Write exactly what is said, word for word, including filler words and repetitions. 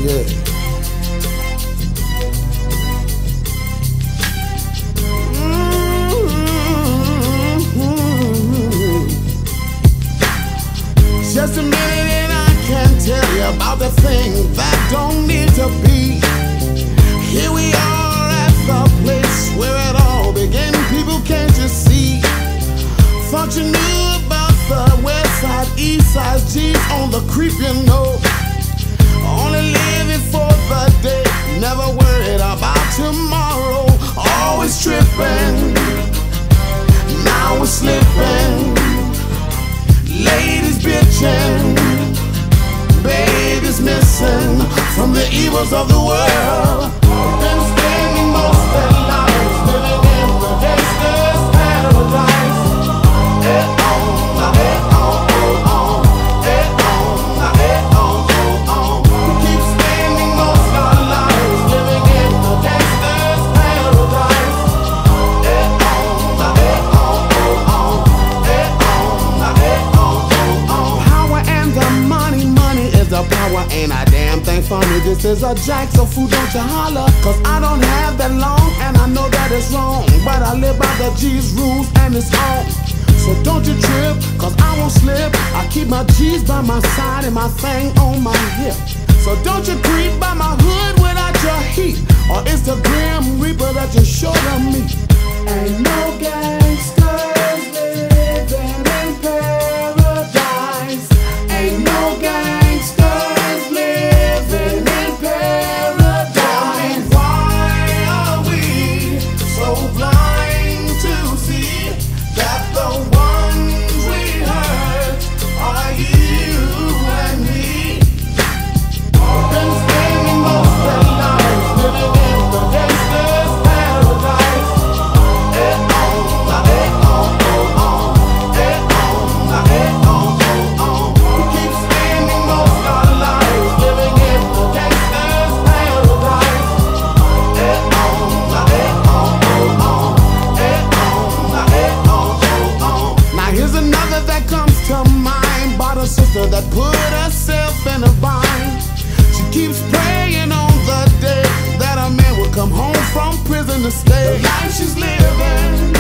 yeah. Just a minute and I can tell you about the things that don't need to be. Here we are at the place where it all began. People, can't you see? Thought you knew about the west side, east side, G's on the creep, you know. Only living for the day, never worried about tomorrow. Always tripping, now we're slipping. Ladies bitching, babies missing from the evils of the world. Been spending most of their lives living in the gangster's paradise. Hey on, hey on, oh on, hey on, hey on, oh on. We keep spending most of our lives living in the gangster's paradise. Hey on, hey on, oh on, hey on, hey on. Power and the money, money is the power. Ain't a damn thing funny. This is a jack, so fool, don't you holler. Cause I don't have that long, and I know that it's wrong. But I live by the G's rules, and it's on. So don't you trip, cause I won't slip. I keep my G's by my side and my thing on my hip. So don't you creep by my hood without your heat, or it's the Grim Reaper that you sure to meet. Ain't no gangsters living in paradise. Ain't no gangsters living in paradise. Tell me, why are we so blind to see that the ones we hurt are you and me? Been spending most of their lives living in the gangster's paradise. Hey on, hey on, oh on, hey on, hey on, oh on. We keep spending most of our lives living in the gangster's paradise. Hey on, hey on, oh on, hey on, hey on, oh on. Now here's another that comes to mind about a sister that put herself in a bind. She keeps praying on the day that a man will come home from prison to stay. The life she's living